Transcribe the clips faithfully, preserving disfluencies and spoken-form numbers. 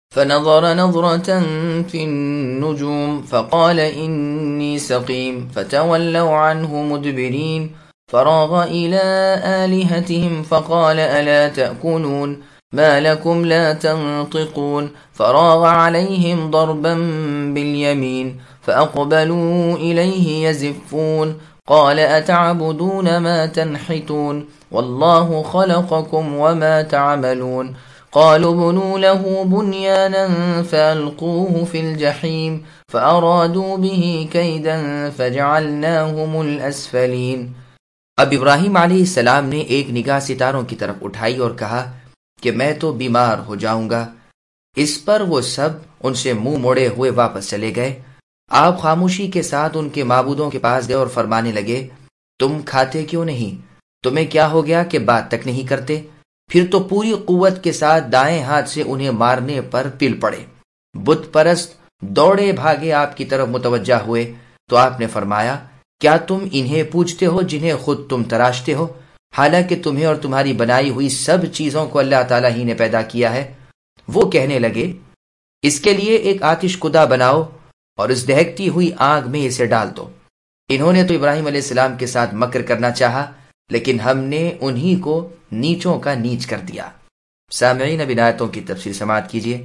فنظر نظرة في النجوم فقال إني سقيم فتولوا عنه مدبرين فراغ إلى آلهتهم فقال ألا تأكلون ما لكم لا تنطقون فراغ عليهم ضربا باليمين فأقبلوا إليه يزفون قال أتعبدون ما تنحتون والله خلقكم وما تعملون قالوا بنوا له بنيانا فألقوه في الجحيم فأرادوا به كيدا فجعلناهم الأسفلين۔ اب ابراہیم علیہ السلام نے ایک نگاہ ستاروں کی طرف اٹھائی اور کہا کہ میں تو بیمار ہو جاؤں گا۔ اس پر وہ سب ان سے منہ موڑے ہوئے واپس چلے گئے۔ آپ خاموشی کے ساتھ ان کے معبودوں کے پاس گئے اور فرمانے لگے تم کھاتے کیوں نہیں؟ تمہیں کیا ہو گیا کہ بات تک نہیں کرتے؟ پھر تو پوری قوت کے ساتھ دائیں ہاتھ سے انہیں مارنے پر پل پڑے۔ بت پرست دوڑے بھاگے آپ کی طرف متوجہ ہوئے تو آپ نے فرمایا کیا تم انہیں پوجتے ہو جنہیں خود تم تراشتے ہو، حالانکہ تمہیں اور تمہاری بنائی ہوئی سب چیزوں کو اللہ تعالیٰ ہی نے پیدا کیا ہے؟ وہ کہنے لگے اس کے لیے ایک آتش کدہ بناؤ اور اس دہکتی ہوئی آگ میں اسے ڈال دو۔ انہوں نے تو ابراہیم علیہ السلام کے ساتھ مکر کرنا چاہا، لیکن ہم نے انہی کو نیچوں کا نیچ کر دیا۔ سامعین اب ان آیتوں کی تفسیر سماعت کیجیے۔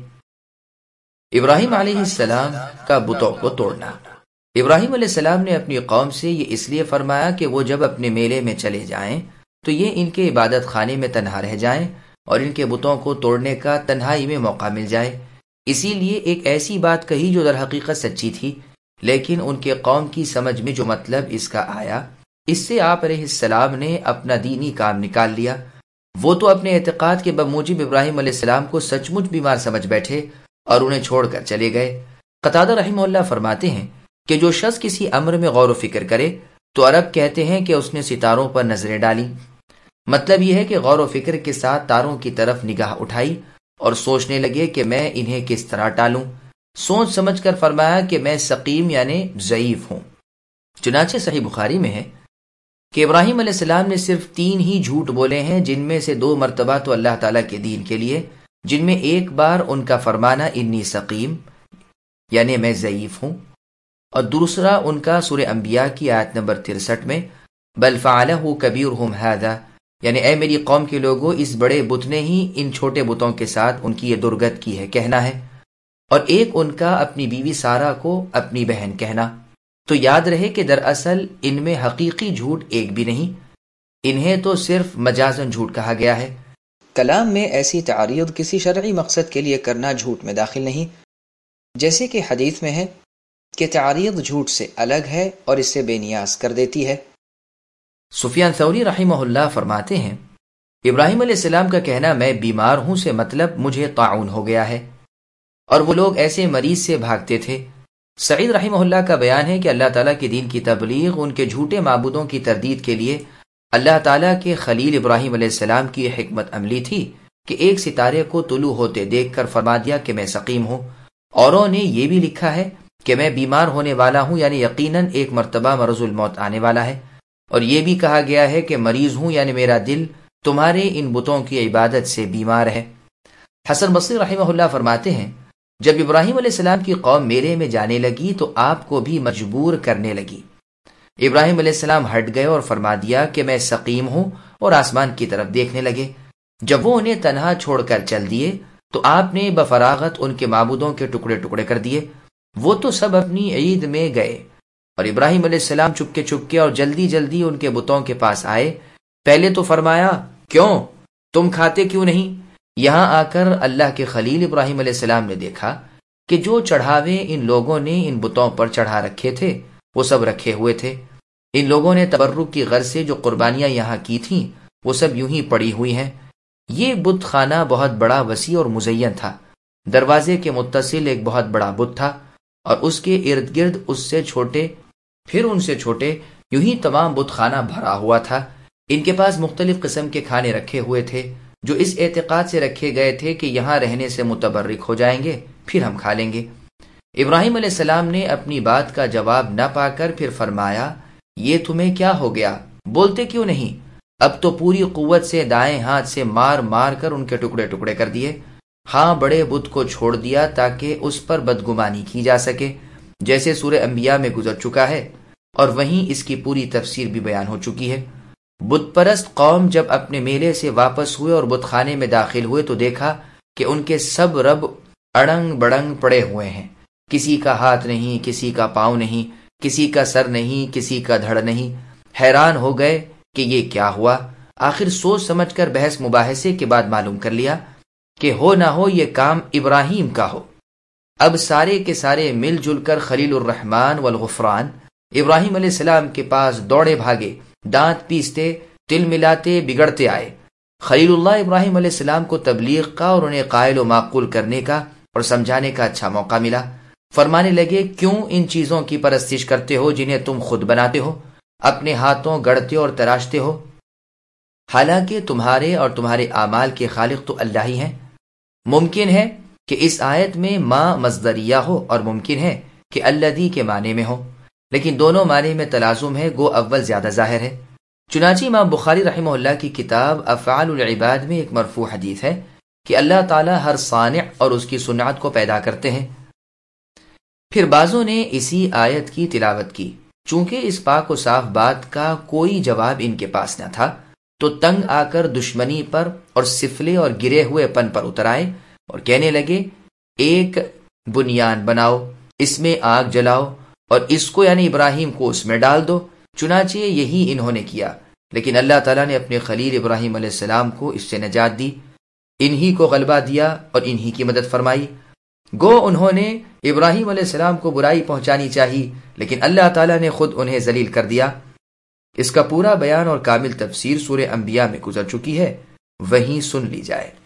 ابراہیم علیہ السلام کا بتوں کو توڑنا۔ ابراہیم علیہ السلام نے اپنی قوم سے یہ اس لیے فرمایا کہ وہ جب اپنے میلے میں چلے جائیں تو یہ ان کے عبادت خانے میں تنہا رہ جائیں اور ان کے بتوں کو توڑنے کا تنہائی میں موقع مل جائے۔ اسی لیے ایک ایسی بات کہی جو در حقیقت سچی تھی، لیکن ان کے قوم کی سمجھ میں جو مطلب اس کا آیا، اس سے آپ علیہ السلام نے اپنا دینی کام نکال لیا۔ وہ تو اپنے اعتقاد کے بموجب ابراہیم علیہ السلام کو سچ مچ بیمار سمجھ بیٹھے اور انہیں چھوڑ کر چلے گئے۔ قتادہ رحمہ اللہ فرماتے ہیں کہ جو شخص کسی امر میں غور و فکر کرے تو عرب کہتے ہیں کہ اس نے ستاروں پر نظریں ڈالی۔ مطلب یہ ہے کہ غور و فکر کے ساتھ تاروں کی طرف نگاہ اٹھائی اور سوچنے لگے کہ میں انہیں کس طرح ٹالوں۔ سوچ سمجھ کر فرمایا کہ میں سقیم یعنی ضعیف ہوں۔ چنانچہ صحیح بخاری میں ہے کہ ابراہیم علیہ السلام نے صرف تین ہی جھوٹ بولے ہیں، جن میں سے دو مرتبہ تو اللہ تعالیٰ کے دین کے لیے، جن میں ایک بار ان کا فرمانا انی سقیم یعنی میں ضعیف ہوں، اور دوسرا ان کا سورہ انبیاء کی آیت نمبر ترسٹھ میں بل فعلہ کبیرہم ھذا یعنی اے میری قوم کے لوگوں اس بڑے بت نے ہی ان چھوٹے بتوں کے ساتھ ان کی یہ درگت کی ہے کہنا ہے، اور ایک ان کا اپنی بیوی سارہ کو اپنی بہن کہنا۔ تو یاد رہے کہ دراصل ان میں حقیقی جھوٹ ایک بھی نہیں، انہیں تو صرف مجازن جھوٹ کہا گیا ہے۔ کلام میں ایسی تعریض کسی شرعی مقصد کے لیے کرنا جھوٹ میں داخل نہیں، جیسے کہ حدیث میں ہے کہ تعریض جھوٹ سے الگ ہے اور اس سے بے نیاز کر دیتی ہے۔ سفیان ثوری رحمہ اللہ فرماتے ہیں ابراہیم علیہ السلام کا کہنا میں بیمار ہوں سے مطلب مجھے طاعون ہو گیا ہے، اور وہ لوگ ایسے مریض سے بھاگتے تھے۔ سعید رحمہ اللہ کا بیان ہے کہ اللہ تعالیٰ کے دین کی تبلیغ ان کے جھوٹے معبودوں کی تردید کے لیے اللہ تعالیٰ کے خلیل ابراہیم علیہ السلام کی حکمت عملی تھی کہ ایک ستارے کو طلوع ہوتے دیکھ کر فرما دیا کہ میں سقیم ہوں۔ اوروں نے یہ بھی لکھا ہے کہ میں بیمار ہونے والا ہوں، یعنی یقیناً ایک مرتبہ مرض الموت آنے والا ہے، اور یہ بھی کہا گیا ہے کہ مریض ہوں یعنی میرا دل تمہارے ان بتوں کی عبادت سے بیمار ہے۔ حسن بصری رحمہ اللہ فرماتے ہیں جب ابراہیم علیہ السلام کی قوم میلے میں جانے لگی تو آپ کو بھی مجبور کرنے لگی۔ ابراہیم علیہ السلام ہٹ گئے اور فرما دیا کہ میں سقیم ہوں، اور آسمان کی طرف دیکھنے لگے۔ جب وہ انہیں تنہا چھوڑ کر چل دیے تو آپ نے بفراغت ان کے معبودوں کے ٹکڑے ٹکڑے کر دیے۔ وہ تو سب اپنی عید میں گئے، اور ابراہیم علیہ السلام چپکے چپکے اور جلدی جلدی ان کے بتوں کے پاس آئے۔ پہلے تو فرمایا کیوں تم کھاتے کیوں نہیں؟ یہاں آ کر اللہ کے خلیل ابراہیم علیہ السلام نے دیکھا کہ جو چڑھاوے ان لوگوں نے ان بتوں پر چڑھا رکھے تھے وہ سب رکھے ہوئے تھے۔ ان لوگوں نے تبرک کی غرض سے جو قربانیاں یہاں کی تھیں وہ سب یوں ہی پڑی ہوئی ہیں۔ یہ بت خانہ بہت بڑا، وسیع اور مزین تھا۔ دروازے کے متصل ایک بہت بڑا بت تھا، اور اس کے ارد گرد اس سے چھوٹے پھر ان سے چھوٹے یوں ہی تمام بت خانہ بھرا ہوا تھا۔ ان کے پاس مختلف قسم کے کھانے رکھے ہوئے تھے جو اس اعتقاد سے رکھے گئے تھے کہ یہاں رہنے سے متبرک ہو جائیں گے، پھر ہم کھا لیں گے۔ ابراہیم علیہ السلام نے اپنی بات کا جواب نہ پا کر پھر فرمایا یہ تمہیں کیا ہو گیا؟ بولتے کیوں نہیں؟ اب تو پوری قوت سے دائیں ہاتھ سے مار مار کر ان کے ٹکڑے ٹکڑے کر دیے۔ ہاں بڑے بت کو چھوڑ دیا تاکہ اس پر بدگمانی کی جا سکے، جیسے سورہ انبیاء میں گزر چکا ہے، اور وہیں اس کی پوری تفسیر بھی بیان ہو چکی ہے۔ بت پرست قوم جب اپنے میلے سے واپس ہوئے اور بت خانے میں داخل ہوئے تو دیکھا کہ ان کے سب رب اڑنگ بڑنگ پڑے ہوئے ہیں، کسی کا ہاتھ نہیں، کسی کا پاؤں نہیں، کسی کا سر نہیں، کسی کا دھڑ نہیں۔ حیران ہو گئے کہ یہ کیا ہوا۔ آخر سوچ سمجھ کر بحث مباحثے کے بعد معلوم کر لیا کہ ہو نہ ہو یہ کام ابراہیم کا ہو۔ اب سارے کے سارے مل جل کر خلیل الرحمن والغفران ابراہیم علیہ السلام کے پاس دوڑے بھاگے، دانت پیستے، تل ملاتے، بگڑتے آئے۔ خلیل اللہ ابراہیم علیہ السلام کو تبلیغ کا اور انہیں قائل و معقول کرنے کا اور سمجھانے کا اچھا موقع ملا۔ فرمانے لگے، کیوں ان چیزوں کی پرستش کرتے ہو جنہیں تم خود بناتے ہو، اپنے ہاتھوں گڑھتے اور تراشتے ہو، حالانکہ تمہارے اور تمہارے اعمال کے خالق تو اللہ ہی ہیں۔ ممکن ہے کہ اس آیت میں ما مصدریہ ہو اور ممکن ہے کہ الذی کے معنی میں ہو، لیکن دونوں معنی میں تلازم ہے، گو اول زیادہ ظاہر ہے۔ چنانچہ امام بخاری رحمہ اللہ کی کتاب افعال العباد میں ایک مرفوع حدیث ہے کہ اللہ تعالیٰ ہر صانع اور اس کی صنعت کو پیدا کرتے ہیں۔ پھر بعضوں نے اسی آیت کی تلاوت کی، چونکہ اس پاک و صاف بات کا کوئی جواب ان کے پاس نہ تھا تو تنگ آ کر دشمنی پر اور سفلے اور گرے ہوئے پن پر اتر آئے اور کہنے لگے، ایک بنیان بناؤ، اس میں آگ جلاؤ اور اس کو یعنی ابراہیم کو اس میں ڈال دو۔ چنانچہ یہی انہوں نے کیا، لیکن اللہ تعالیٰ نے اپنے خلیل ابراہیم علیہ السلام کو اس سے نجات دی، انہی کو غلبہ دیا اور انہی کی مدد فرمائی۔ گو انہوں نے ابراہیم علیہ السلام کو برائی پہنچانی چاہی، لیکن اللہ تعالیٰ نے خود انہیں ذلیل کر دیا۔ اس کا پورا بیان اور کامل تفسیر سورہ انبیاء میں گزر چکی ہے، وہیں سن لی جائے۔